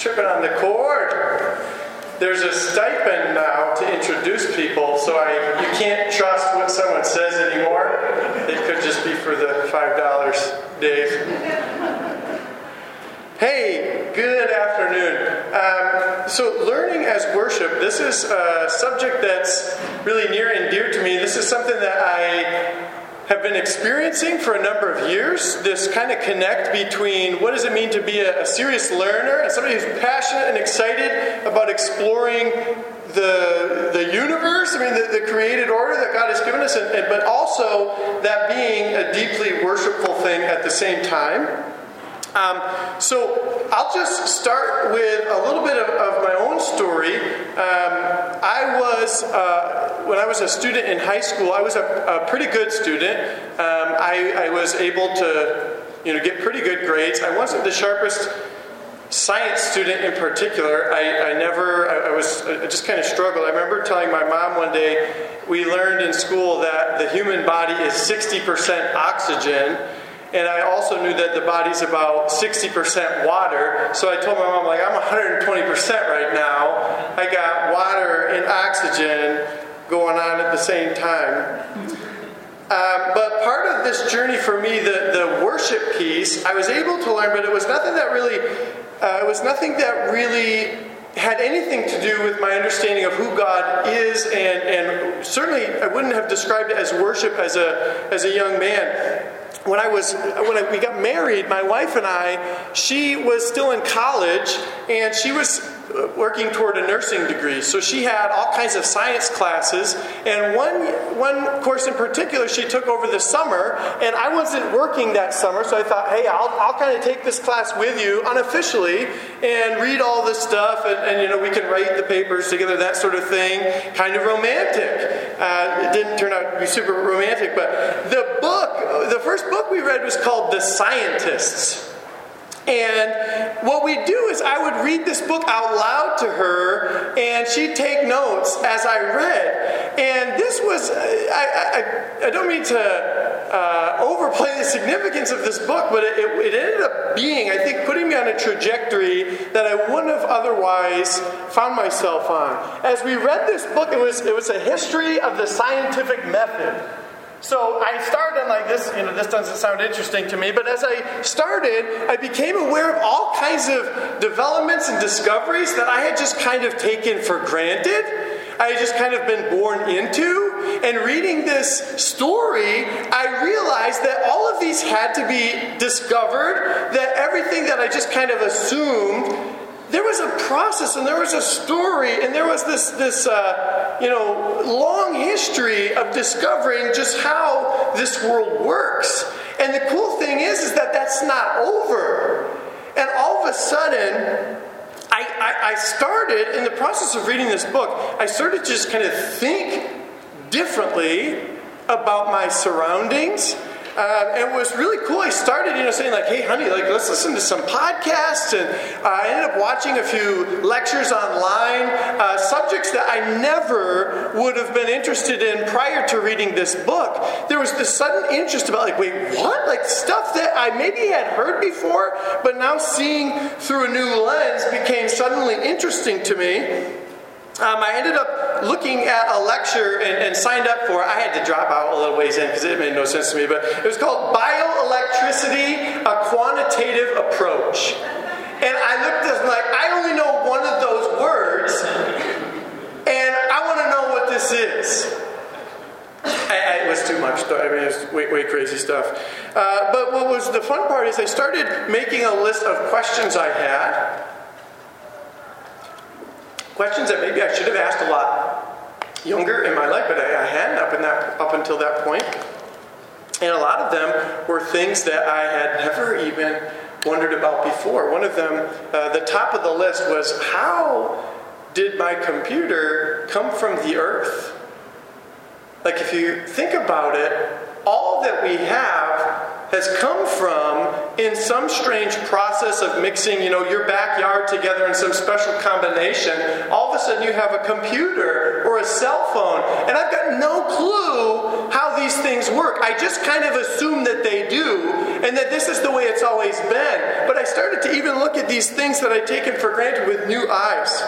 tripping on the cord. There's a stipend now to introduce people, so you can't trust what someone says anymore. It could just be for the $5, Dave. Hey, good afternoon. So learning as worship, this is a subject that's really near and dear to me. This is something that I have been experiencing for a number of years. This kind of connect between what does it mean to be a serious learner and somebody who's passionate and excited about exploring the universe, the created order that God has given us, but also that being a deeply worshipful thing at the same time. So I'll just start with a little bit of my own story. When I was a student in high school, I was a pretty good student. I was able to, get pretty good grades. I wasn't the sharpest science student in particular. I just kind of struggled. I remember telling my mom one day, we learned in school that the human body is 60% oxygen. And I also knew that the body's about 60% water. So I told my mom, I'm 120% right now. I got water and oxygen going on at the same time. But part of this journey for me, the worship piece, I was able to learn, but it was nothing that really had anything to do with my understanding of who God is, and certainly I wouldn't have described it as worship as a young man. When we got married, my wife and I, she was still in college, and she was working toward a nursing degree. So she had all kinds of science classes, and one course in particular she took over the summer, and I wasn't working that summer, so I thought, hey, I'll kind of take this class with you unofficially and read all this stuff, and we can write the papers together, that sort of thing. Kind of romantic. It didn't turn out to be super romantic, but the first book we read was called The Scientists. And what we'd do is I would read this book out loud to her, and she'd take notes as I read. And this was, I don't mean to overplay the significance of this book, but it ended up being, I think, putting me on a trajectory that I wouldn't have otherwise found myself on. As we read this book, it was a history of the scientific method. So I started like this, this doesn't sound interesting to me, but as I started, I became aware of all kinds of developments and discoveries that I had just kind of taken for granted. I had just kind of been born into. And reading this story, I realized that all of these had to be discovered, that everything that I just kind of assumed, there was a process, and there was a story, and there was this long history of discovering just how this world works. And the cool thing is that that's not over. And all of a sudden, I started, in the process of reading this book, I started to just kind of think differently about my surroundings. And it was really cool. I started, saying hey, honey, let's listen to some podcasts. And I ended up watching a few lectures online, subjects that I never would have been interested in prior to reading this book. There was this sudden interest about, wait, what? Stuff that I maybe had heard before, but now seeing through a new lens became suddenly interesting to me. I ended up looking at a lecture and signed up for it. I had to drop out a little ways in because it made no sense to me, but it was called Bioelectricity, a Quantitative Approach. And I looked at it I only know one of those words, and I want to know what this is. It was too much. It was way crazy stuff. But what was the fun part is I started making a list of questions I had. Questions that maybe I should have asked a lot younger in my life, but I hadn't up until that point. And a lot of them were things that I had never even wondered about before. One of them, the top of the list, was how did my computer come from the earth? If you think about it, all that we have has come from in some strange process of mixing, your backyard together in some special combination. All of a sudden you have a computer or a cell phone, and I've got no clue how these things work. I just kind of assume that they do, and that this is the way it's always been. But I started to even look at these things that I'd taken for granted with new eyes.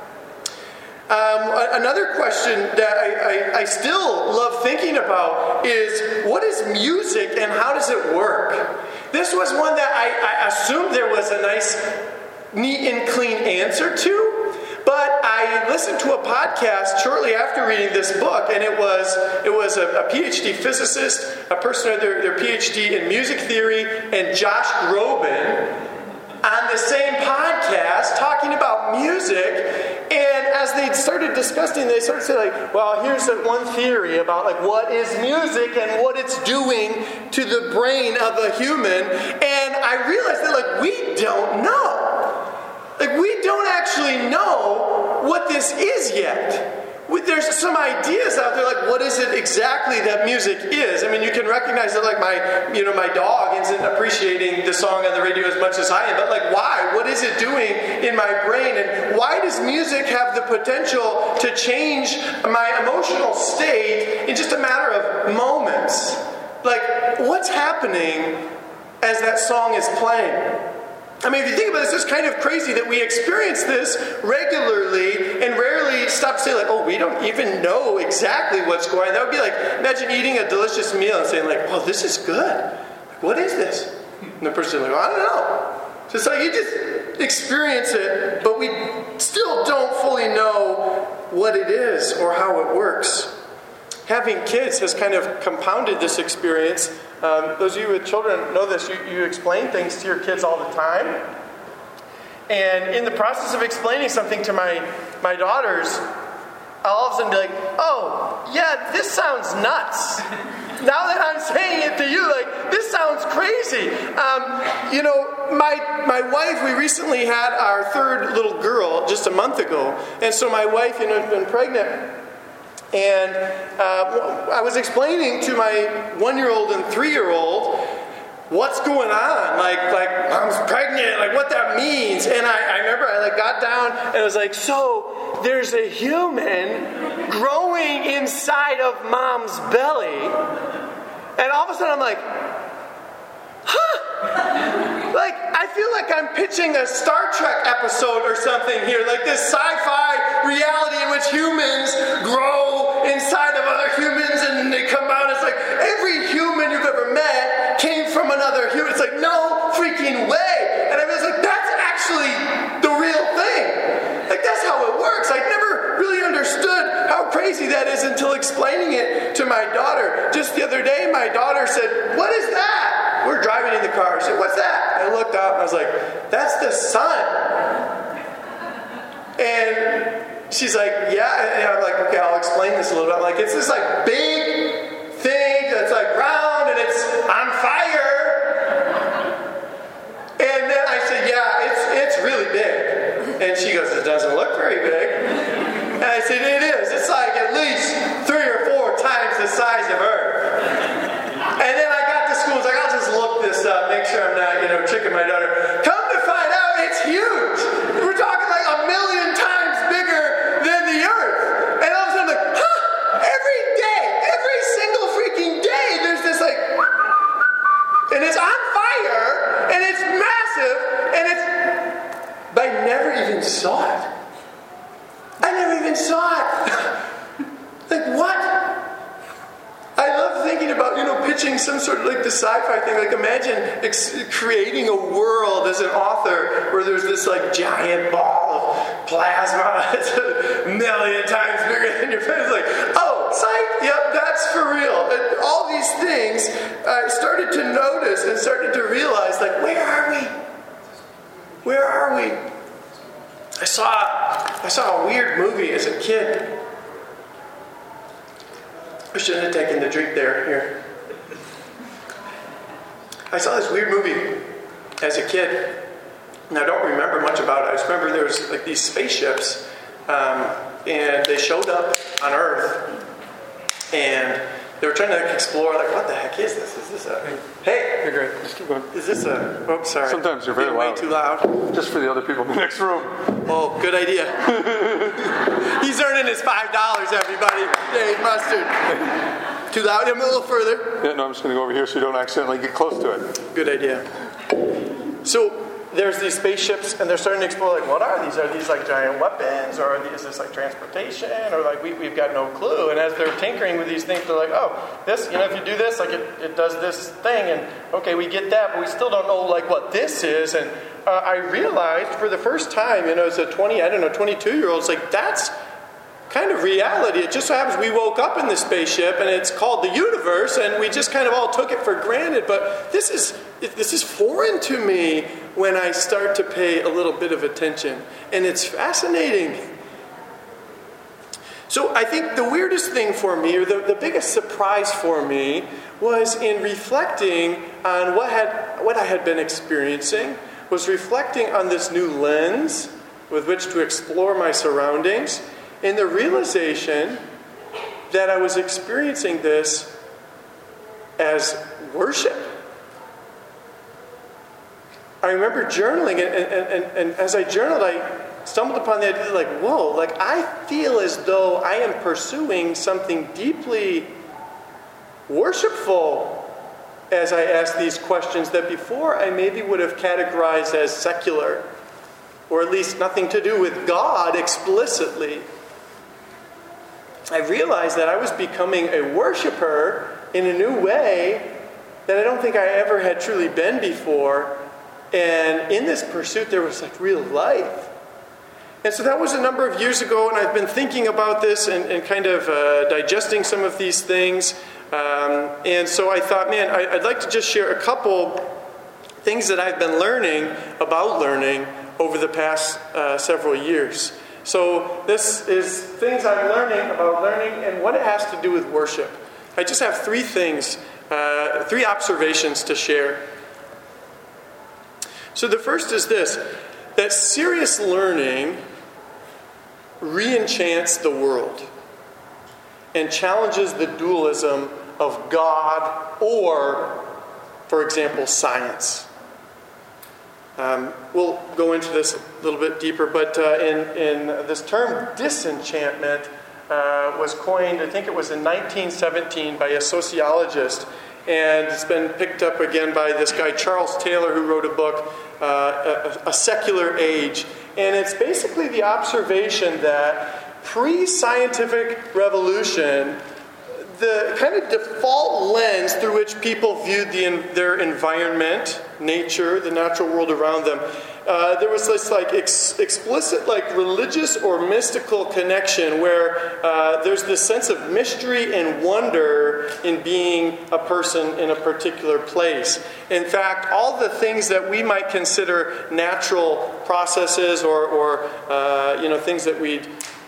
Another question that I still love thinking about is, what is music and how does it work? This was one that I assumed there was a nice, neat and clean answer to, but I listened to a podcast shortly after reading this book, and it was a PhD physicist, a person with their PhD in music theory, and Josh Groban on the same podcast talking about music. And as they started discussing, they started saying, well, here's one theory about what is music and what it's doing to the brain of a human. And I realized that we don't know. We don't actually know what this is yet. There's some ideas out there, what is it exactly that music is? I mean, you can recognize that, my dog isn't appreciating the song on the radio as much as I am, but why? What is it doing in my brain? And why does music have the potential to change my emotional state in just a matter of moments? What's happening as that song is playing? I mean, if you think about this, it's kind of crazy that we experience this regularly and rarely stop to say, we don't even know exactly what's going on. That would be imagine eating a delicious meal and saying, well, this is good. What is this? And the person's I don't know. So it's you just experience it, but we still don't fully know what it is or how it works. Having kids has kind of compounded this experience. Those of you with children know this. You explain things to your kids all the time. And in the process of explaining something to my daughters, I'll all of a sudden be oh, yeah, this sounds nuts. Now that I'm saying it to you, this sounds crazy. My wife, we recently had our third little girl just a month ago. And so my wife, has been pregnant. And I was explaining to my 1-year-old and 3-year-old what's going on, mom's pregnant, what that means. And I remember I got down and I was so there's a human growing inside of mom's belly, and all of a sudden I'm I feel I'm pitching a Star Trek episode or something here, this sci-fi reality in which humans grow inside of other humans and they come out. It's every human you've ever met came from another human. It's no freaking way. And I was that's actually the real thing. That's how it works. I never really understood how crazy that is until explaining it to my daughter. Just the other day, my daughter said, "What is that?" We're driving in the car. She said, "What's that?" I looked up and I was "That's the sun." And she's "Yeah." And I'm "Okay, I'll explain this a little bit." It's this big thing that's round and it's on fire. And then I said, "Yeah, it's really big." And she goes, "It doesn't look very big." And I said, "It is. It's at least 3 or 4 times the size of Earth." And then I got to school. I was I'll just look this up, make sure I'm not, tricking my daughter. Come to find out, it's huge. We're talking 1,000,000 times bigger than the Earth. And all of a sudden I'm every day, every single freaking day, there's this and it's on fire, and it's massive, and but I never even saw it. I never even saw it. What? I love thinking about, pitching some sort of the sci-fi thing. Imagine creating a world as an author where there's this giant ball of plasma that's 1,000,000 times bigger than your face. Psych, yep, that's for real. And all these things I started to notice and started to realize, where are we? Where are we? I saw a weird movie as a kid. I shouldn't have taken the drink there. Here. I saw this weird movie as a kid, and I don't remember much about it. I just remember there was these spaceships, and they showed up on Earth, and They were trying to explore, like, what the heck is this? Is this a... Hey! You're great. Just keep going. Is this a... Oh, sorry. Sometimes you're very loud. Way too loud. Just for the other people in the next room. Oh, good idea. He's earning his $5, everybody. Dave Mustard. Too loud? I'm a little further. Yeah, no, I'm just going to go over here so you don't accidentally get close to it. Good idea. So there's these spaceships, and they're starting to explore, like, what are these? Are these, like, giant weapons? Or is this, like, transportation? Or, like, we've got no clue. And as they're tinkering with these things, they're like, oh, this, if you do this, like, it does this thing. And, okay, we get that, but we still don't know, like, what this is. And I realized for the first time, as a 22-year-old, it's like, that's kind of reality. It just so happens we woke up in this spaceship, and it's called the universe, and we just kind of all took it for granted. But this is foreign to me when I start to pay a little bit of attention, and it's fascinating. So I think the weirdest thing for me, or the biggest surprise for me, was in reflecting on what I had been experiencing, was reflecting on this new lens with which to explore my surroundings, and the realization that I was experiencing this as worship. I remember journaling, and as I journaled, I stumbled upon the idea, like, whoa, like, I feel as though I am pursuing something deeply worshipful as I ask these questions that before I maybe would have categorized as secular, or at least nothing to do with God explicitly. I realized that I was becoming a worshiper in a new way that I don't think I ever had truly been before. And in this pursuit, there was like real life. And so that was a number of years ago, and I've been thinking about this and kind of digesting some of these things. And so I thought, man, I'd like to just share a couple things that I've been learning about learning over the past several years. So this is things I'm learning about learning and what it has to do with worship. I just have three things, three observations to share. So the first is this, that serious learning re-enchants the world and challenges the dualism of God or, for example, science. We'll go into this a little bit deeper, but in this term disenchantment was coined, I think it was in 1917, by a sociologist, and it's been picked up again by this guy Charles Taylor, who wrote a book, A Secular Age. And it's basically the observation that pre-scientific revolution, the kind of default lens through which people viewed their environment, nature, the natural world around them, there was this like explicit like religious or mystical connection where there's this sense of mystery and wonder in being a person in a particular place. In fact, all the things that we might consider natural processes or things that we'd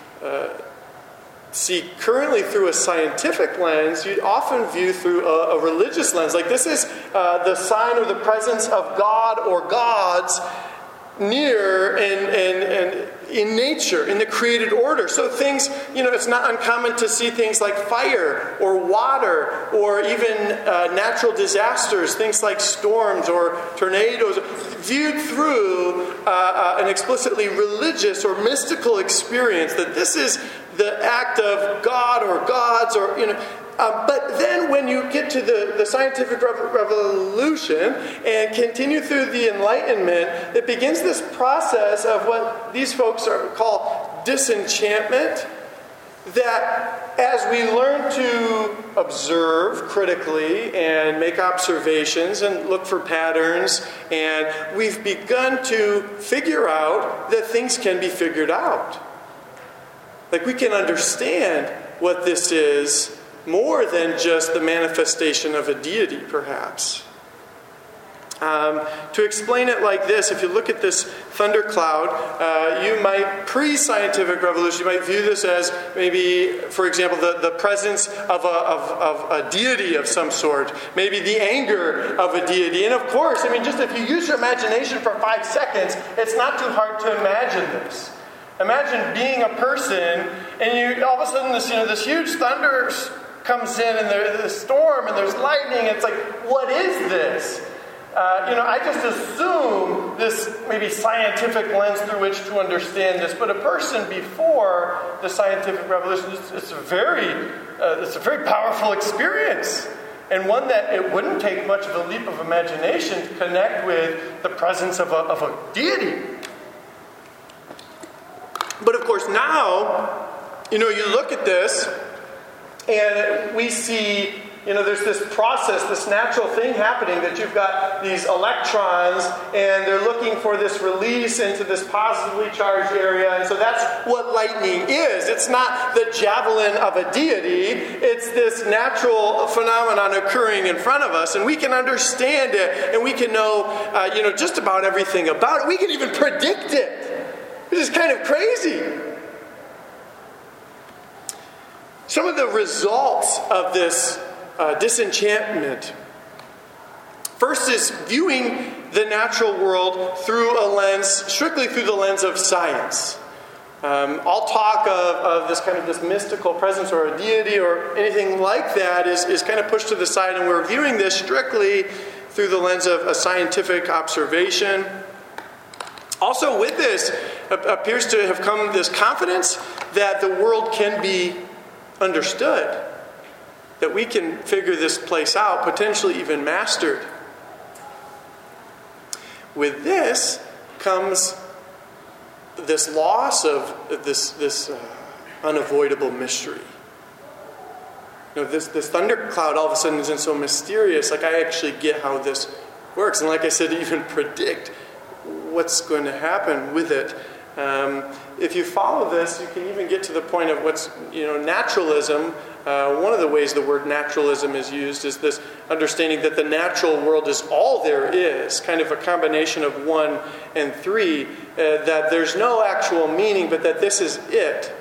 see currently through a scientific lens, you'd often view through a religious lens. Like this is the sign or the presence of God or gods near and in nature, in the created order. So things, it's not uncommon to see things like fire or water or even natural disasters, things like storms or tornadoes, viewed through an explicitly religious or mystical experience, that this is the act of God or gods or, but then when you get to the scientific revolution and continue through the Enlightenment, it begins this process of what these folks call disenchantment, that as we learn to observe critically and make observations and look for patterns, and we've begun to figure out that things can be figured out. Like we can understand what this is more than just the manifestation of a deity, perhaps. To explain it like this, if you look at this thundercloud, you might, pre-scientific revolution, you might view this as maybe, for example, the presence of a deity of some sort, maybe the anger of a deity. And of course, just if you use your imagination for 5 seconds, it's not too hard to imagine this. Imagine being a person, and you all of a sudden this huge thunder comes in and there's a storm and there's lightning. It's like, what is this? I just assume this maybe scientific lens through which to understand this. But a person before the scientific revolution, it's a very powerful experience. And one that it wouldn't take much of a leap of imagination to connect with the presence of a deity. But of course now, you look at this and we see, there's this process, this natural thing happening that you've got these electrons and they're looking for this release into this positively charged area. And so that's what lightning is. It's not the javelin of a deity. It's this natural phenomenon occurring in front of us. And we can understand it and we can know, just about everything about it. We can even predict it, which is kind of crazy. Some of the results of this disenchantment. First is viewing the natural world strictly through the lens of science. All talk of this mystical presence or a deity or anything like that is kind of pushed to the side, and we're viewing this strictly through the lens of a scientific observation. Also with this appears to have come this confidence that the world can be understood, that we can figure this place out, potentially even mastered. With this comes this loss of this unavoidable mystery. This thundercloud all of a sudden isn't so mysterious. Like, I actually get how this works, and like I said, even predict what's going to happen with it. If you follow this, you can even get to the point of what's, naturalism. One of the ways the word naturalism is used is this understanding that the natural world is all there is, kind of a combination of 1 and 3, that there's no actual meaning, but that this is it.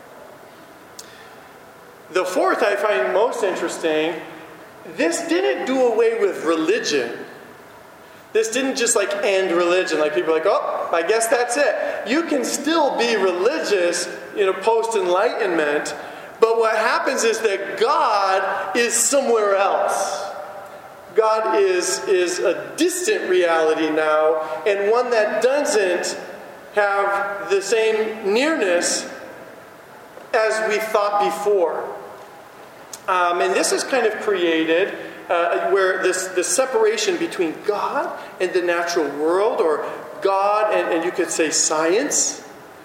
The fourth I find most interesting. This didn't do away with religion. This didn't just end religion. Like, people are like, oh, I guess that's it. You can still be religious, post-Enlightenment, but what happens is that God is somewhere else. God is a distant reality now, and one that doesn't have the same nearness as we thought before. And this is kind of created where this separation between God and the natural world, or God and you could say science.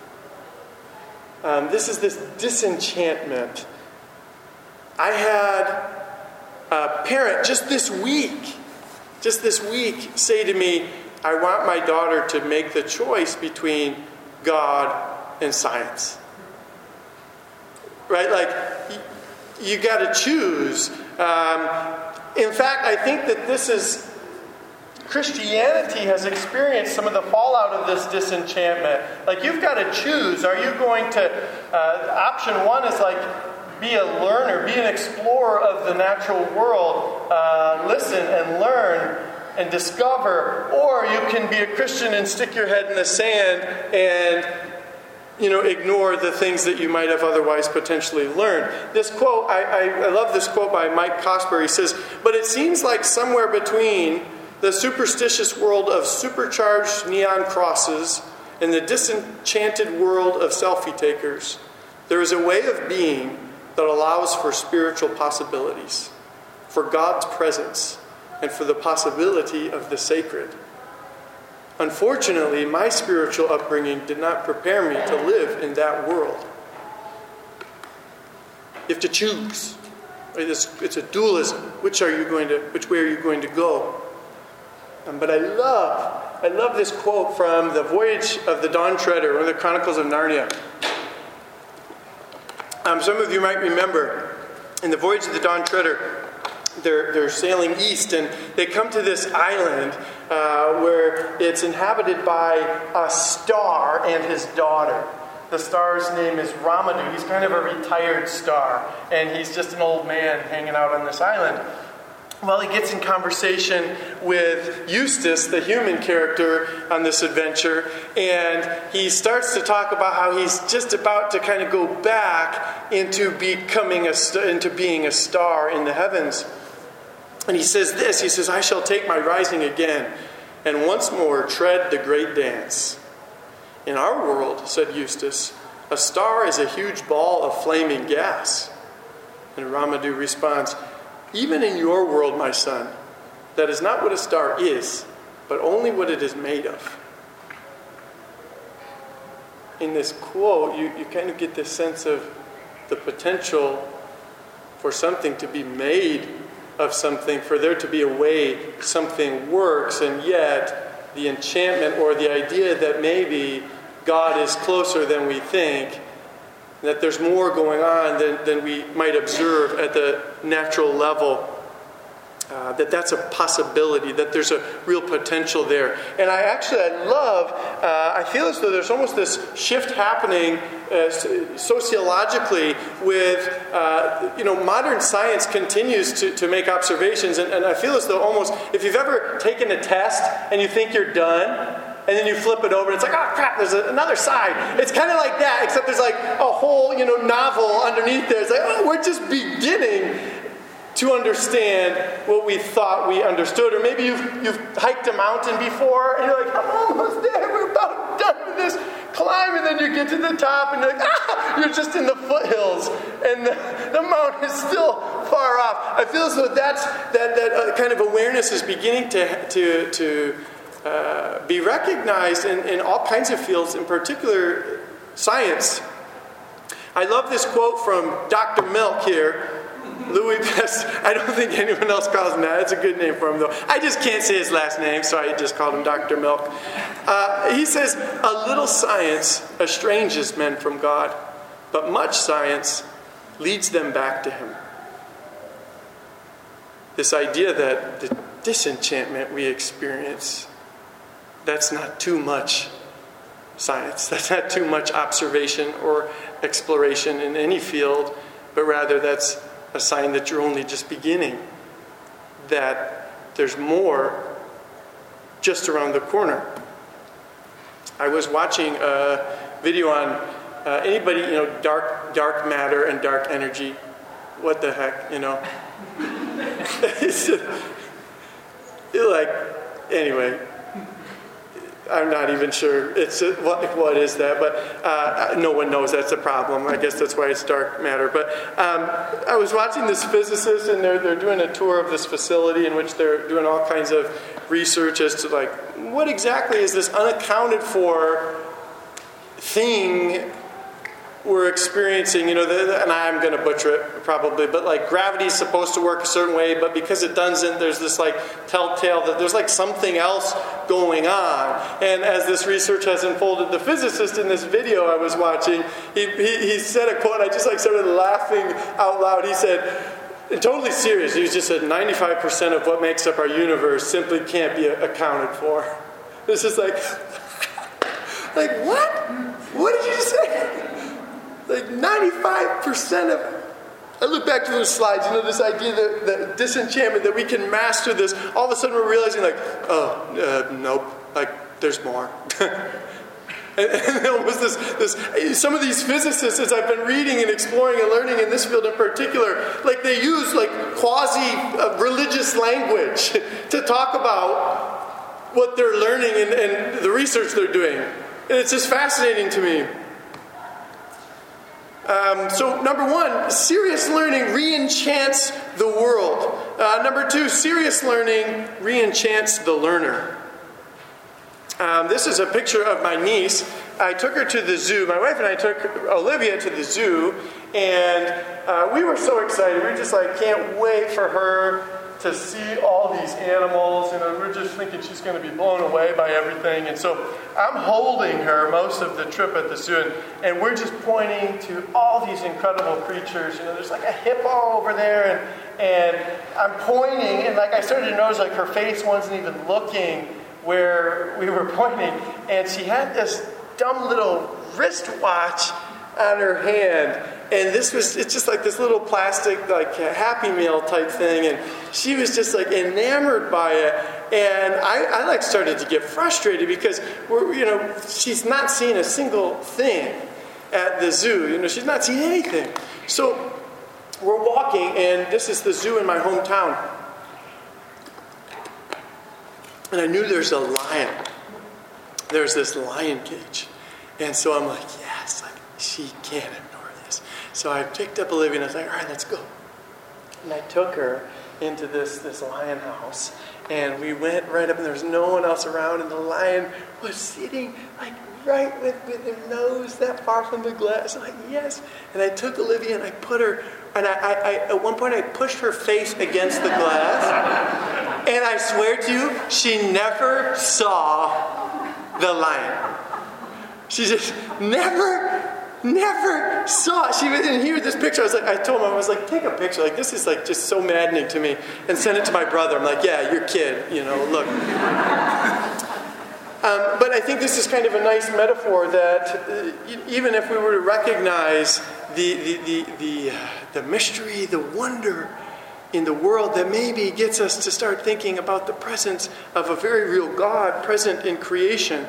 This is this disenchantment. I had a parent just this week say to me, I want my daughter to make the choice between God and science. Right? Like, you got to choose. In fact, I think that Christianity has experienced some of the fallout of this disenchantment. Like, you've got to choose. Are you going to, option 1 is be a learner, be an explorer of the natural world, listen and learn and discover, or you can be a Christian and stick your head in the sand and ignore the things that you might have otherwise potentially learned. This quote, I love this quote by Mike Cosper. He says, but it seems like somewhere between the superstitious world of supercharged neon crosses and the disenchanted world of selfie takers, there is a way of being that allows for spiritual possibilities, for God's presence, and for the possibility of the sacred. Unfortunately, my spiritual upbringing did not prepare me to live in that world. You have to choose. It's a dualism. Which way are you going to go? But I love this quote from the Voyage of the Dawn Treader, or the Chronicles of Narnia. Some of you might remember, in the Voyage of the Dawn Treader, they're sailing east, and they come to this island where it's inhabited by a star and his daughter. The star's name is Ramadou. He's kind of a retired star, and he's just an old man hanging out on this island. Well, he gets in conversation with Eustace, the human character on this adventure, and he starts to talk about how he's just about to kind of go back into being a star in the heavens. And he says this, he says, "I shall take my rising again, and once more tread the great dance." "In our world," said Eustace, "a star is a huge ball of flaming gas." And Ramadhu responds, "Even in your world, my son, that is not what a star is, but only what it is made of." In this quote, you kind of get this sense of the potential for something to be made of something, for there to be a way something works, and yet the enchantment or the idea that maybe God is closer than we think, that there's more going on than we might observe at the natural level, that's a possibility, that there's a real potential there. And I feel as though there's almost this shift happening sociologically with, modern science continues to make observations, and I feel as though almost, if you've ever taken a test and you think you're done, and then you flip it over, and it's like, oh crap, there's another side. It's kind of like that, except there's like a whole, novel underneath there. It's like, oh, we're just beginning to understand what we thought we understood. Or maybe you've hiked a mountain before, and you're like, I'm almost there, we're about done with this climb, and then you get to the top, and you're like, you're just in the foothills, and the mountain is still far off. I feel as though that kind of awareness is beginning to be recognized in all kinds of fields, in particular science. I love this quote from Dr. Milk here. Louis Best. I don't think anyone else calls him that. It's a good name for him, though. I just can't say his last name, so I just called him Dr. Milk. He says, "A little science estranges men from God, but much science leads them back to Him." This idea that the disenchantment we experience, that's not too much science. That's not too much observation or exploration in any field, but rather that's a sign that you're only just beginning, that there's more just around the corner. I was watching a video on anybody, dark matter and dark energy. What the heck, It's just, anyway, I'm not even sure what is that, but no one knows that's a problem. I guess that's why it's dark matter. But I was watching this physicist, and they're doing a tour of this facility in which they're doing all kinds of research as to what exactly is this unaccounted for thing we're experiencing, and I'm going to butcher it probably, but gravity is supposed to work a certain way, but because it doesn't, there's this telltale that there's something else going on. And as this research has unfolded, the physicist in this video I was watching, he said a quote, I just started laughing out loud. He said, and totally serious, he just said 95% of what makes up our universe simply can't be accounted for. It's just what? What did you say? 95% of it. I look back to those slides, this idea that disenchantment, that we can master this. All of a sudden we're realizing nope, there's more. and there was this, some of these physicists, as I've been reading and exploring and learning in this field in particular, they use quasi-religious language to talk about what they're learning and the research they're doing. And it's just fascinating to me. So number one, serious learning re-enchants the world. Number two, serious learning re-enchants the learner. This is a picture of my niece. I took her to the zoo. My wife and I took Olivia to the zoo, and we were so excited. We just can't wait for her to see all these animals, and we're just thinking she's going to be blown away by everything. And so I'm holding her most of the trip at the zoo, and we're just pointing to all these incredible creatures. There's a hippo over there, and I'm pointing, and I started to notice her face wasn't even looking where we were pointing, and she had this dumb little wristwatch on her hand. it's just like this little plastic, like Happy Meal type thing. And she was just like enamored by it. And I like started to get frustrated because she's not seeing a single thing at the zoo. She's not seeing anything. So we're walking, and this is the zoo in my hometown. And I knew there's a lion. There's this lion cage. And so I'm like, yes, she can't ignore this. So I picked up Olivia and I was like, all right, let's go. And I took her into this lion house. And we went right up, and there was no one else around. And the lion was sitting like right with her nose that far from the glass. I'm like, yes. And I took Olivia and I put her, and I at one point I pushed her face against the glass. And I swear to you, she never saw the lion. She just never saw it. She didn't hear this picture. I told him, I was like, take a picture. Like, this is like just so maddening to me. And send it to my brother. I'm like, yeah, your kid, look. But I think this is kind of a nice metaphor that even if we were to recognize the mystery, the wonder in the world that maybe gets us to start thinking about the presence of a very real God present in creation,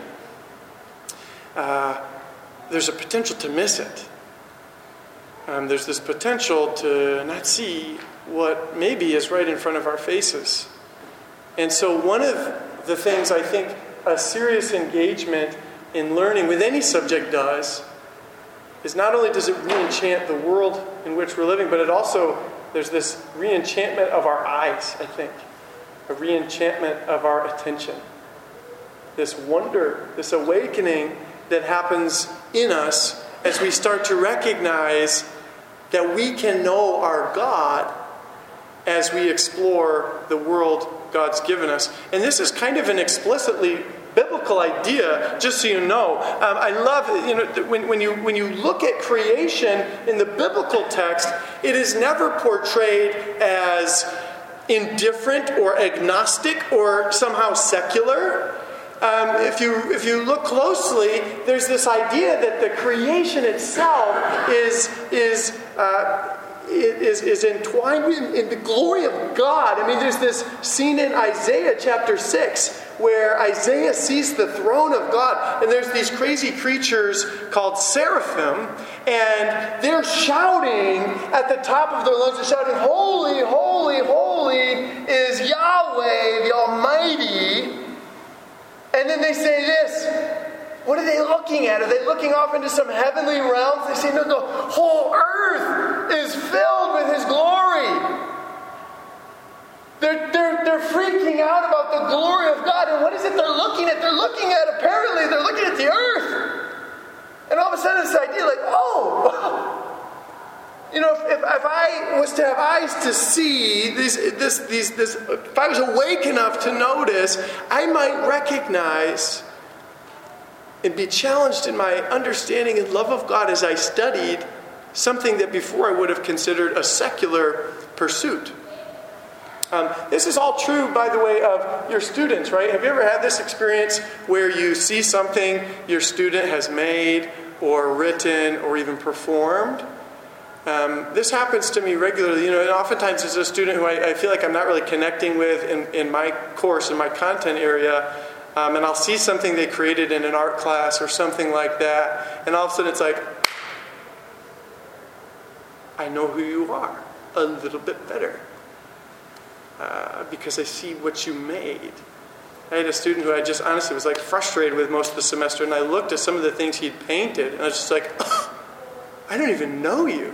there's a potential to miss it. There's this potential to not see what maybe is right in front of our faces. And so one of the things I think a serious engagement in learning with any subject does is not only does it re-enchant the world in which we're living, but it also, there's this re-enchantment of our eyes, I think. A re-enchantment of our attention. This wonder, this awakening that happens in us as we start to recognize that we can know our God as we explore the world God's given us. And this is kind of an explicitly biblical idea, just so you know. I love, when you look at creation in the biblical text, it is never portrayed as indifferent or agnostic or somehow secular. If you look closely, there's this idea that the creation itself is entwined in the glory of God. I mean, there's this scene in Isaiah chapter 6 where Isaiah sees the throne of God, and there's these crazy creatures called seraphim, and they're shouting at the top of their lungs. They're shouting, "Holy, holy, holy is Yahweh the Almighty." And then they say this. What are they looking at? Are they looking off into some heavenly realms? They say, no, the whole earth is filled with His glory. They're freaking out about the glory of God. And what is it they're looking at? They're looking at the earth. And all of a sudden this idea like, if I was to have eyes to see if I was awake enough to notice, I might recognize and be challenged in my understanding and love of God as I studied something that before I would have considered a secular pursuit. This is all true, by the way, of your students, right? Have you ever had this experience where you see something your student has made or written or even performed? This happens to me regularly, and oftentimes as a student who I feel like I'm not really connecting with in my course, in my content area, and I'll see something they created in an art class or something like that, and all of a sudden it's like, I know who you are a little bit better because I see what you made. I had a student who I just honestly was like frustrated with most of the semester, and I looked at some of the things he'd painted, and I was just like, I don't even know you.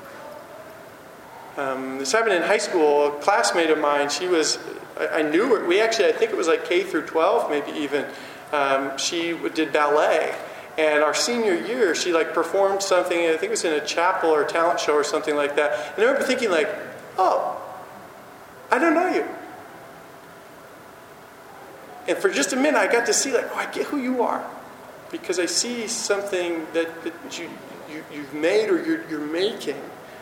This happened in high school. A classmate of mine, I knew her. I think it was like K through 12, maybe even. She did ballet. And our senior year, she performed something, I think it was in a chapel or a talent show or something like that. And I remember thinking I don't know you. And for just a minute, I got to see I get who you are. Because I see something that you've made or you're making.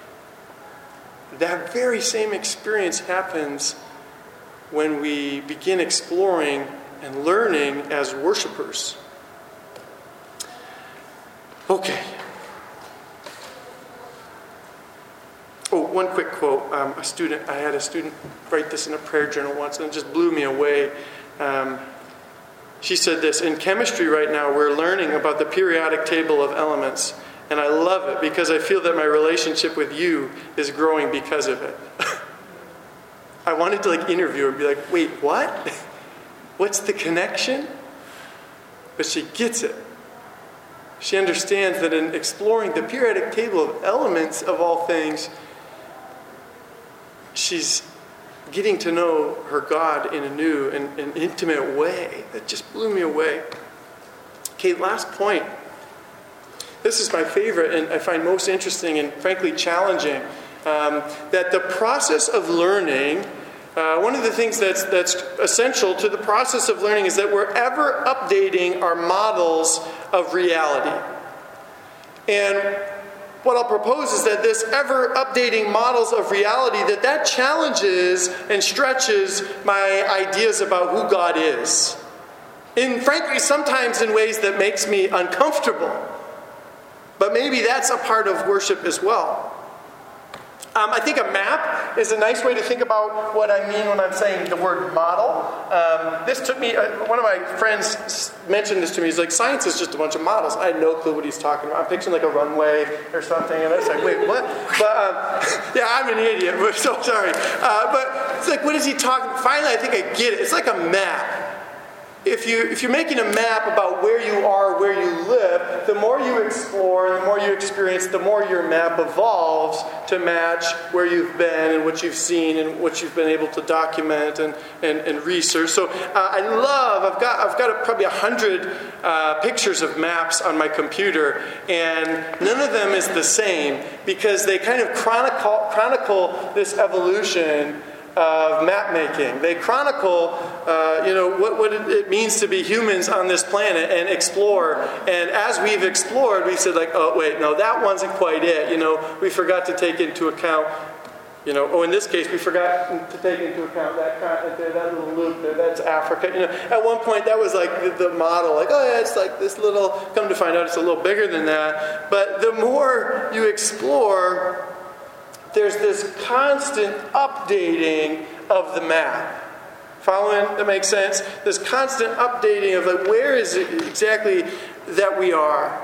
That very same experience happens when we begin exploring and learning as worshipers. Okay. Oh, one quick quote. I had a student write this in a prayer journal once, and it just blew me away. She said this: in chemistry right now, we're learning about the periodic table of elements, and I love it because I feel that my relationship with you is growing because of it. I wanted to interview her and be like, wait, what? What's the connection? But she gets it. She understands that in exploring the periodic table of elements of all things, she's getting to know her God in a new and intimate way. That just blew me away. Okay, last point. This is my favorite and I find most interesting and frankly challenging. That the process of learning, one of the things that's essential to the process of learning is that we're ever updating our models of reality. And what I'll propose is that this ever-updating models of reality, that challenges and stretches my ideas about who God is. And frankly, sometimes in ways that makes me uncomfortable. But maybe that's a part of worship as well. I think a map is a nice way to think about what I mean when I'm saying the word model. This took me, one of my friends mentioned this to me. He's like, science is just a bunch of models. I had no clue what he's talking about. I'm picturing like a runway or something. And I was like, wait, what? But yeah, I'm an idiot. We're so sorry. But it's like, what is he talking? Finally, I think I get it. It's like a map. If you're making a map about where you are, where you live, the more you explore, the more you experience, the more your map evolves to match where you've been and what you've seen and what you've been able to document and research. So I've got probably 100 pictures of maps on my computer, and none of them is the same because they kind of chronicle this evolution of map making. They chronicle, what it means to be humans on this planet and explore. And as we've explored, we said oh wait, no, that wasn't quite it. We forgot to take into account. In this case, we forgot to take into account that continent there, that little loop there, that's Africa. At one point that was like the model, it's like this little. Come to find out, it's a little bigger than that. But the more you explore, there's this constant updating of the map. Following? That makes sense? This constant updating of where is it exactly that we are.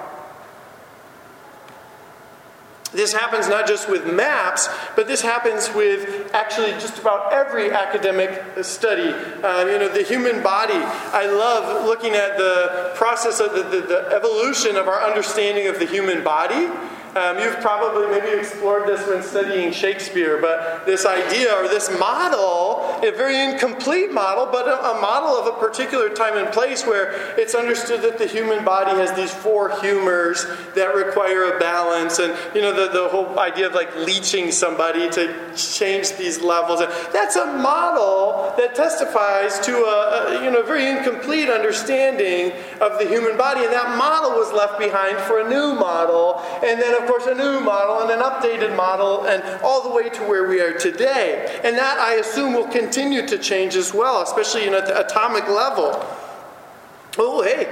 This happens not just with maps, but this happens with actually just about every academic study. The human body. I love looking at the process of the evolution of our understanding of the human body. You've probably maybe explored this when studying Shakespeare, but this idea or this model, a very incomplete model, but a model of a particular time and place where it's understood that the human body has these 4 humors that require a balance, and the whole idea of leeching somebody to change these levels. That's a model that testifies to a very incomplete understanding of the human body, and that model was left behind for a new model, and then of course a new model and an updated model, and all the way to where we are today. And that, I assume, will continue to change as well, especially at the atomic level. Oh, hey.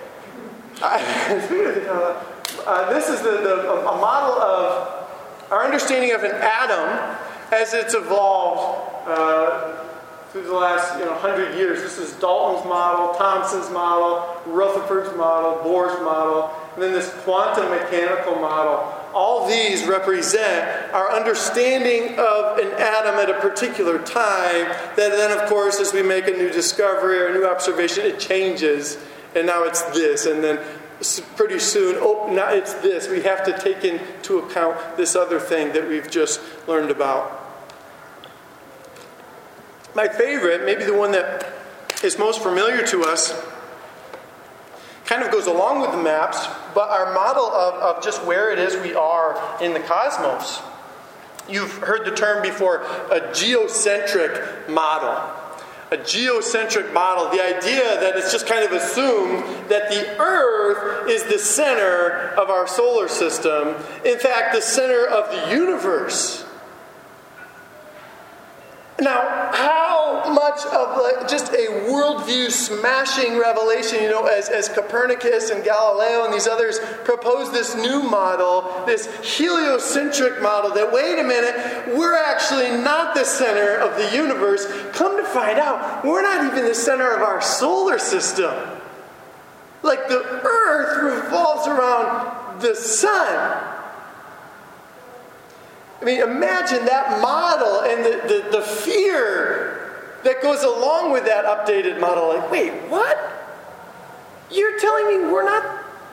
This is a model of our understanding of an atom as it's evolved through the last 100 years. This is Dalton's model, Thomson's model, Rutherford's model, Bohr's model, and then this quantum mechanical model. All these represent our understanding of an atom at a particular time that then, of course, as we make a new discovery or a new observation, it changes. And now it's this. And then pretty soon, now it's this. We have to take into account this other thing that we've just learned about. My favorite, maybe the one that is most familiar to us, kind of goes along with the maps, but our model of just where it is we are in the cosmos. You've heard the term before, a geocentric model. A geocentric model, the idea that it's just kind of assumed that the Earth is the center of our solar system. In fact, the center of the universe. Now, how much of just a worldview smashing revelation, as Copernicus and Galileo and these others propose this new model, this heliocentric model, that wait a minute, we're actually not the center of the universe. Come to find out, we're not even the center of our solar system. Like the earth revolves around the sun. I mean, imagine that model and the fear that goes along with that updated model. Like, wait, what? You're telling me we're not?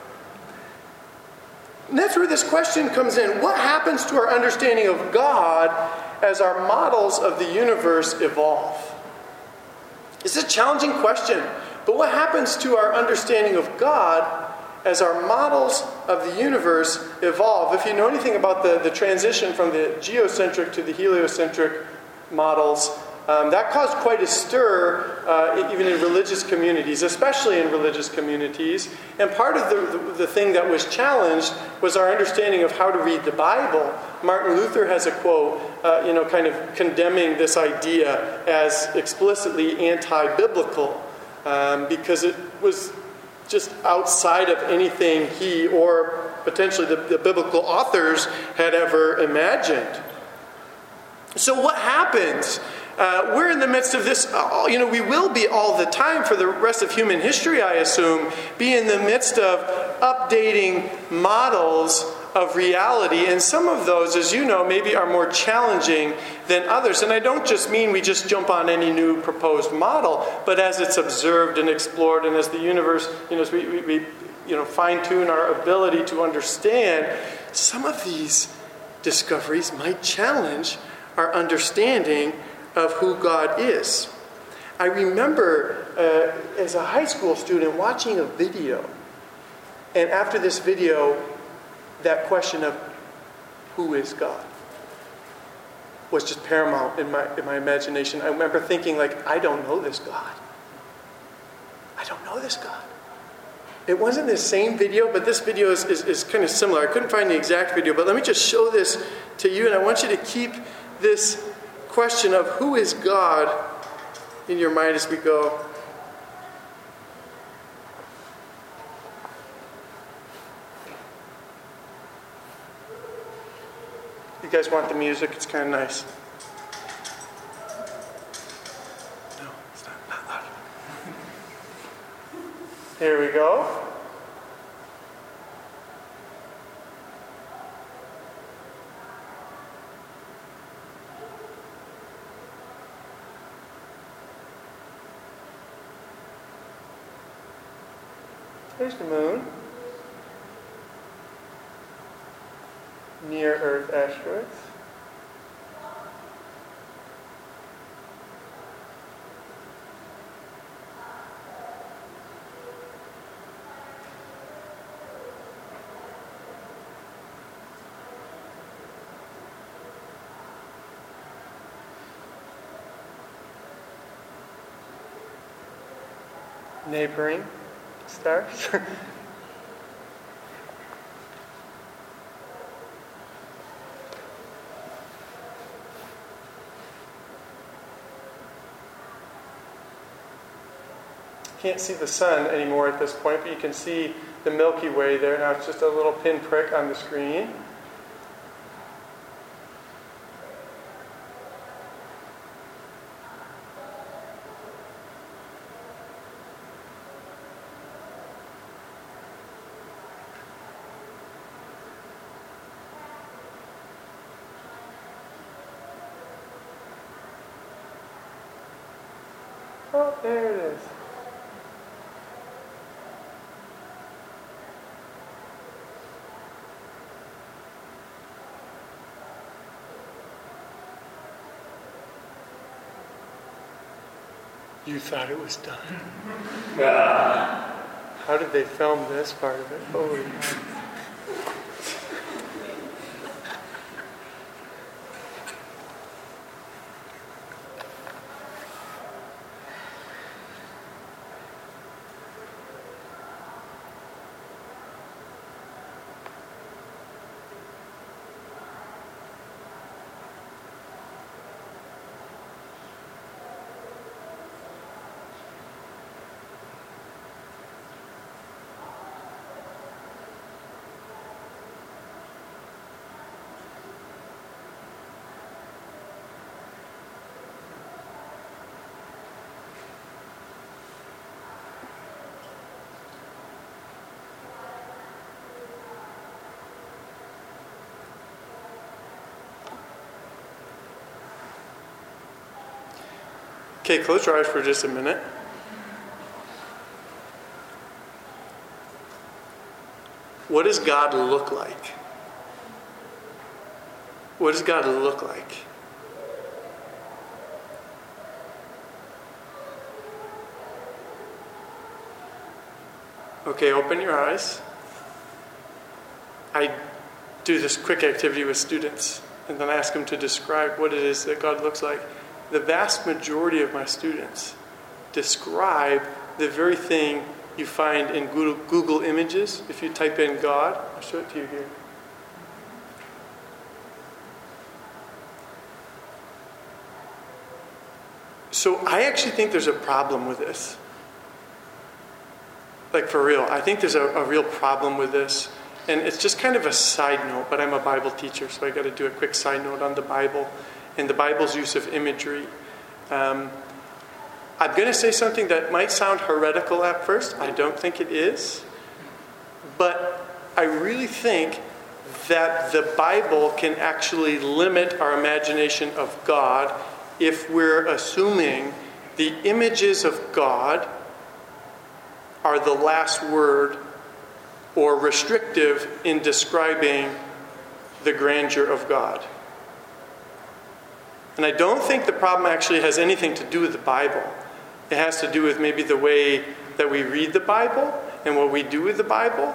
And that's where this question comes in. What happens to our understanding of God as our models of the universe evolve? It's a challenging question. But what happens to our understanding of God as our models of the universe evolve? If you know anything about the transition from the geocentric to the heliocentric models, that caused quite a stir even in religious communities, especially in religious communities. And part of the thing that was challenged was our understanding of how to read the Bible. Martin Luther has a quote, kind of condemning this idea as explicitly anti-biblical because it was just outside of anything he or potentially the biblical authors had ever imagined. So what happens? We're in the midst of this, we will be all the time for the rest of human history, I assume, be in the midst of updating models of reality. And some of those, as you know, maybe are more challenging than others. And I don't just mean we just jump on any new proposed model, but as it's observed and explored, and as the universe, as we fine-tune our ability to understand, some of these discoveries might challenge our understanding of who God is. I remember as a high school student watching a video, and after this video, that question of who is God was just paramount in my imagination. I remember thinking, I don't know this God. I don't know this God. It wasn't the same video, but this video is kind of similar. I couldn't find the exact video, but let me just show this to you, and I want you to keep this question of who is God in your mind as we go. You guys want the music? It's kind of nice. No, it's not loud. Here we go. There's the moon. Near-Earth asteroids. Neighboring stars. Can't see the sun anymore at this point, but you can see the Milky Way there. Now it's just a little pinprick on the screen. Oh, there it is. You thought it was done. How did they film this part of it? Holy cow. Okay, close your eyes for just a minute. What does God look like? What does God look like? Okay, open your eyes. I do this quick activity with students and then ask them to describe what it is that God looks like. The vast majority of my students describe the very thing you find in Google Images. If you type in God, I'll show it to you here. So I actually think there's a problem with this. Like, for real. I think there's a real problem with this. And it's just kind of a side note, but I'm a Bible teacher, so I got to do a quick side note on the Bible and the Bible's use of imagery. I'm going to say something that might sound heretical at first. I don't think it is. But I really think that the Bible can actually limit our imagination of God if we're assuming the images of God are the last word or restrictive in describing the grandeur of God. And I don't think the problem actually has anything to do with the Bible. It has to do with maybe the way that we read the Bible and what we do with the Bible.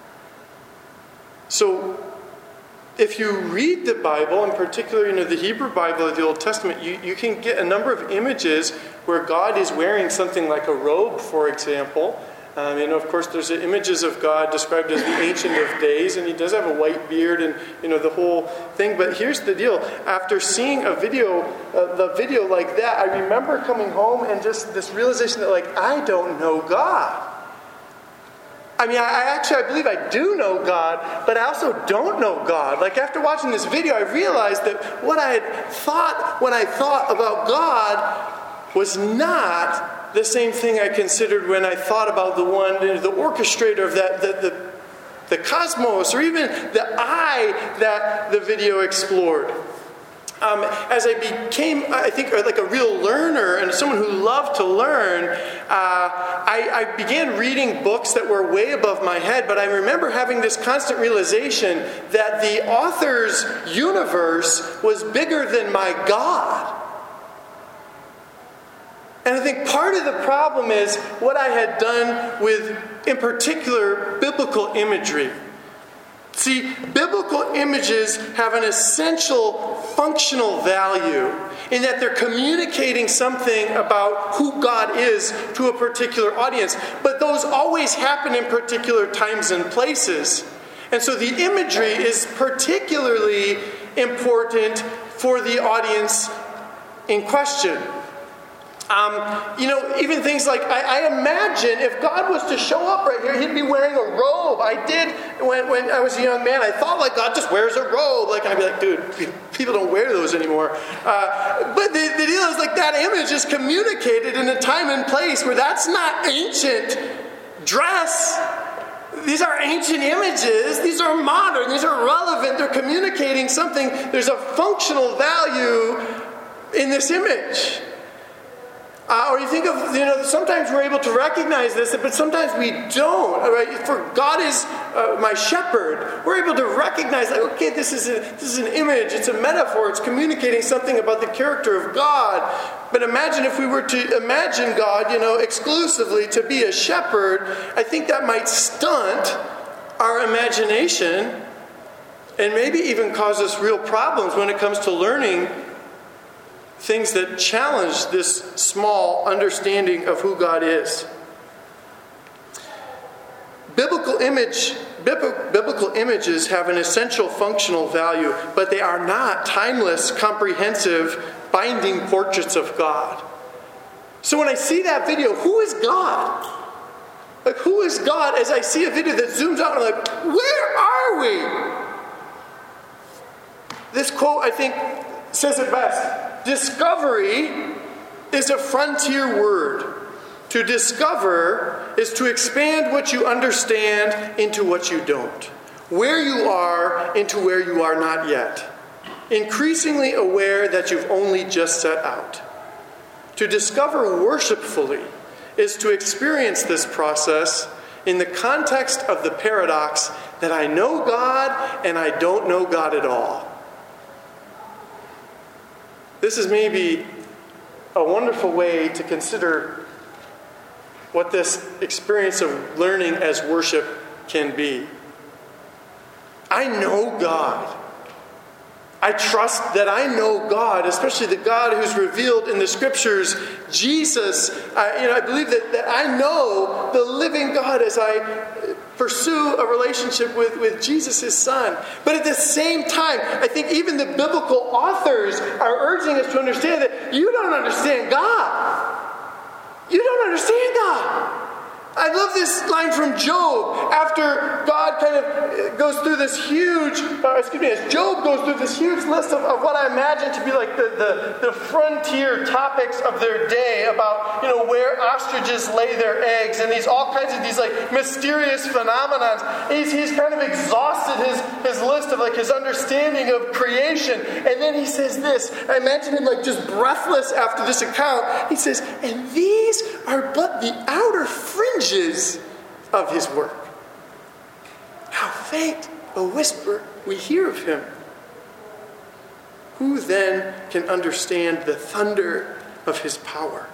So if you read the Bible, in particular, the Hebrew Bible of the Old Testament, you can get a number of images where God is wearing something like a robe, for example. Of course, there's images of God described as the Ancient of Days, and he does have a white beard and, the whole thing. But here's the deal. After seeing the video like that, I remember coming home and just this realization that, I don't know God. I believe I do know God, but I also don't know God. After watching this video, I realized that what I had thought when I thought about God was not the same thing I considered when I thought about the orchestrator of the cosmos, or even the I that the video explored. As I became, I think, like a real learner and someone who loved to learn, I began reading books that were way above my head, but I remember having this constant realization that the author's universe was bigger than my God. And I think part of the problem is what I had done with, in particular, biblical imagery. See, biblical images have an essential functional value in that they're communicating something about who God is to a particular audience. But those always happen in particular times and places. And so the imagery is particularly important for the audience in question. Even things like, I imagine if God was to show up right here, he'd be wearing a robe. I did, when I was a young man, I thought God just wears a robe. I'd be like, dude, people don't wear those anymore. But the deal is that image is communicated in a time and place where that's not ancient dress. These are ancient images. These are modern. These are relevant. They're communicating something. There's a functional value in this image. Or you think of, sometimes we're able to recognize this, but sometimes we don't. Right? For God is my shepherd. We're able to recognize, okay, this is an image. It's a metaphor. It's communicating something about the character of God. But imagine if we were to imagine God, exclusively to be a shepherd. I think that might stunt our imagination and maybe even cause us real problems when it comes to learning things that challenge this small understanding of who God is. Biblical images have an essential functional value, but they are not timeless, comprehensive, binding portraits of God. So when I see that video, who is God? Who is God? As I see a video that zooms out, I'm like, where are we? This quote, I think, says it best. Discovery is a frontier word. To discover is to expand what you understand into what you don't. Where you are into where you are not yet. Increasingly aware that you've only just set out. To discover worshipfully is to experience this process in the context of the paradox that I know God and I don't know God at all. This is maybe a wonderful way to consider what this experience of learning as worship can be. I know God. I trust that I know God, especially the God who's revealed in the Scriptures, Jesus. I believe that I know the living God as I pursue a relationship with Jesus, his Son. But at the same time, I think even the biblical authors are urging us to understand that you don't understand God. You don't understand God. I love this line from Job after God kind of goes through this huge, as Job goes through this huge list of what I imagine to be like the frontier topics of their day about, where ostriches lay their eggs and all kinds of these like mysterious phenomenons. He's kind of exhausted his list of like his understanding of creation. And then he says this, I imagine him like just breathless after this account. He says, and these are but the outer fringes of his work. How faint a whisper we hear of him. Who then can understand the thunder of his power?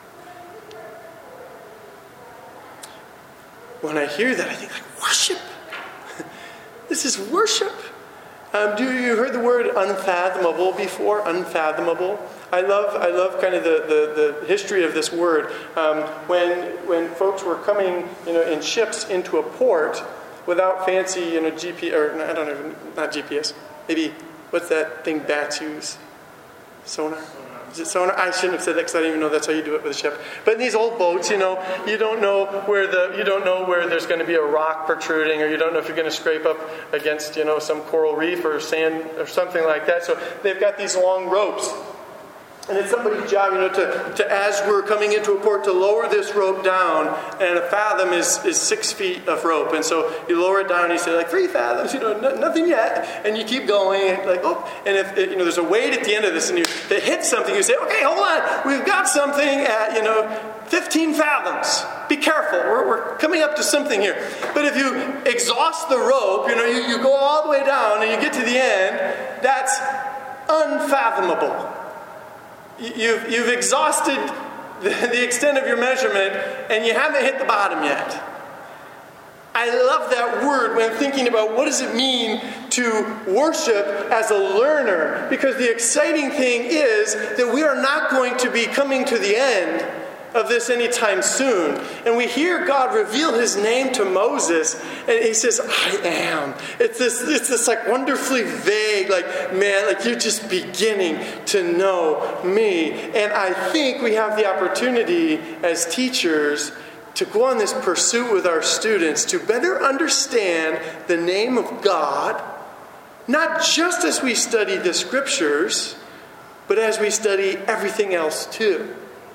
When I hear that, I think like worship. This is worship. Do you heard the word unfathomable before? Unfathomable. I love kind of the history of this word. When folks were coming, in ships into a port without fancy, GPS, or I don't know, not GPS. Maybe what's that thing bats use? Sonar. Is it sonar? I shouldn't have said that because I didn't even know that's how you do it with a ship. But in these old boats, you don't know where there's going to be a rock protruding, or you don't know if you're going to scrape up against, some coral reef or sand or something like that. So they've got these long ropes. And it's somebody's job, to as we're coming into a port, to lower this rope down. And a fathom is 6 feet of rope. And so you lower it down and you say, 3 fathoms, nothing yet. And you keep going, And if there's a weight at the end of this and they hit something, you say, okay, hold on. We've got something at, 15 fathoms. Be careful. We're coming up to something here. But if you exhaust the rope, you go all the way down and you get to the end, that's unfathomable. You've exhausted the extent of your measurement, and you haven't hit the bottom yet. I love that word when thinking about what does it mean to worship as a learner, because the exciting thing is that we are not going to be coming to the end of this anytime soon. And we hear God reveal his name to Moses, and he says, I am. It's this like wonderfully vague, you're just beginning to know me. And I think we have the opportunity as teachers to go on this pursuit with our students to better understand the name of God, not just as we study the Scriptures, but as we study everything else too.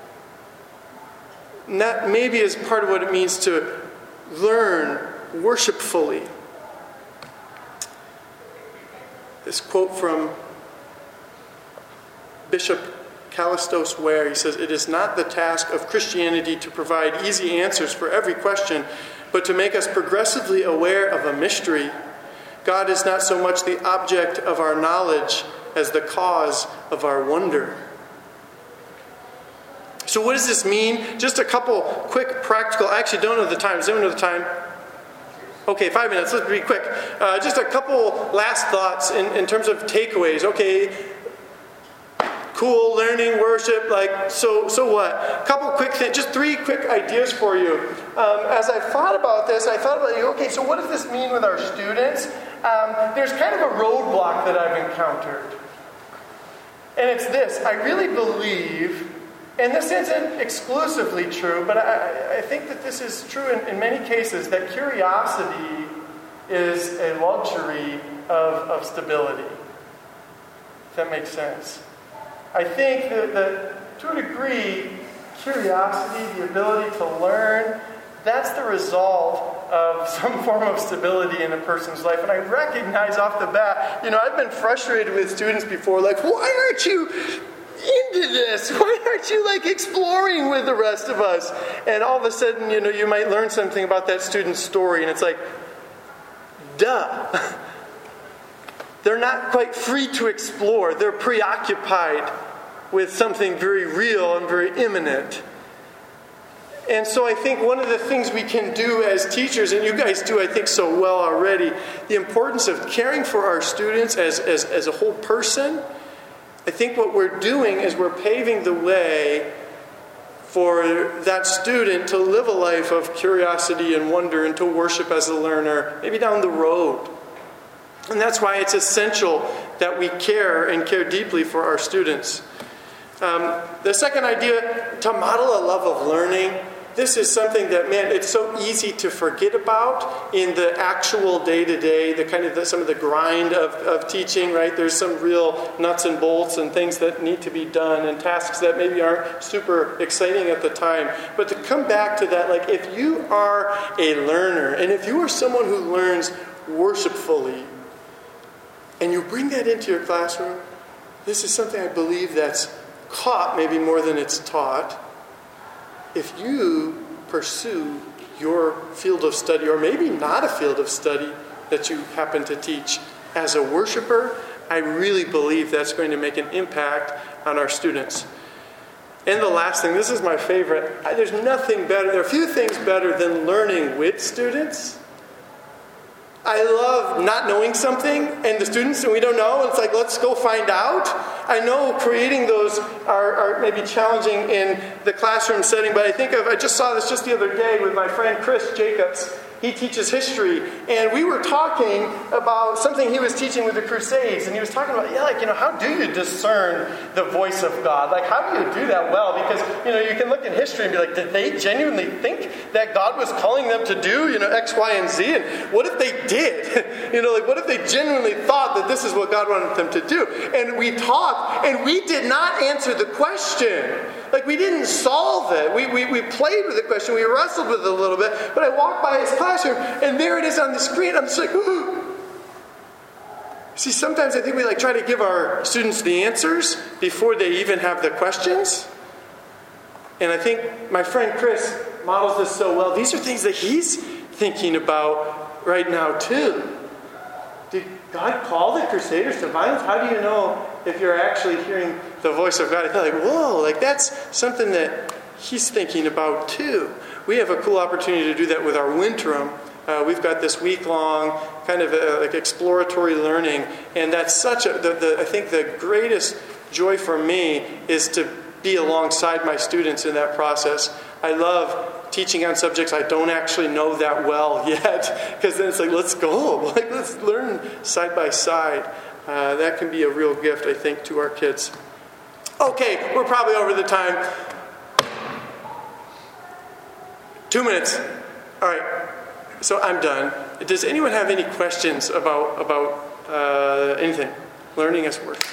And that maybe is part of what it means to learn worshipfully. This quote from Bishop Kallistos Ware, he says, "It is not the task of Christianity to provide easy answers for every question, but to make us progressively aware of a mystery. God is not so much the object of our knowledge as the cause of our wonder." So what does this mean? Just a couple quick practical, I actually don't know the time. Does anyone know the time? Okay, 5 minutes. Let's be quick. Just a couple last thoughts in terms of takeaways. Okay, cool, learning, worship, so what? A couple quick things, just 3 quick ideas for you. As I thought about this, okay, so what does this mean with our students? There's kind of a roadblock that I've encountered. And it's this: I really believe, and this isn't exclusively true, but I think that this is true in many cases, that curiosity is a luxury of stability. If that makes sense. I think that to a degree, curiosity, the ability to learn, that's the result of some form of stability in a person's life. And I recognize off the bat, I've been frustrated with students before, why aren't you into this? Why aren't you like exploring with the rest of us? And all of a sudden, you might learn something about that student's story, and it's like, duh. They're not quite free to explore. They're preoccupied with something very real and very imminent. And so I think one of the things we can do as teachers, and you guys do, I think, so well already, the importance of caring for our students as a whole person. I think what we're doing is we're paving the way for that student to live a life of curiosity and wonder and to worship as a learner, maybe down the road. And that's why it's essential that we care and care deeply for our students. The second idea, to model a love of learning. This is something that, man, it's so easy to forget about in the actual day-to-day, some of the grind of teaching, right? There's some real nuts and bolts and things that need to be done and tasks that maybe aren't super exciting at the time. But to come back to that, like if you are a learner and if you are someone who learns worshipfully and you bring that into your classroom, this is something I believe that's caught maybe more than it's taught. If you pursue your field of study, or maybe not a field of study that you happen to teach as a worshiper, I really believe that's going to make an impact on our students. And the last thing, this is my favorite. There's nothing better, there are few things better than learning with students. I love not knowing something and the students and we don't know. And it's like, let's go find out. I know creating those are maybe challenging in the classroom setting, but I just saw this just the other day with my friend Chris Jacobs. He teaches history, and we were talking about something he was teaching with the Crusades, and he was talking about, how do you discern the voice of God? Like, how do you do that well? Because, you can look in history and be like, did they genuinely think that God was calling them to do, X, Y, and Z? And what if they did? What if they genuinely thought that this is what God wanted them to do? And we talked, and we did not answer the question. Like, we didn't solve it. We played with the question. We wrestled with it a little bit. But I walked by his classroom, and there it is on the screen. I'm just like, ooh. See, sometimes I think we try to give our students the answers before they even have the questions. And I think my friend Chris models this so well. These are things that he's thinking about right now, too. Did God call the Crusaders to violence? How do you know if you're actually hearing the voice of God? I feel like, whoa, that's something that he's thinking about too. We have a cool opportunity to do that with our Winterim. We've got this week-long kind of exploratory learning, and that's such I think the greatest joy for me is to be alongside my students in that process. I love teaching on subjects I don't actually know that well yet, because then it's like, let's go. Let's learn side by side. That can be a real gift, I think, to our kids. Okay, we're probably over the time. 2 minutes. All right, so I'm done. Does anyone have any questions about anything? Learning as work.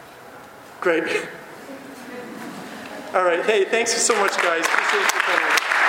Great. All right. Hey, thanks so much, guys. Appreciate you coming.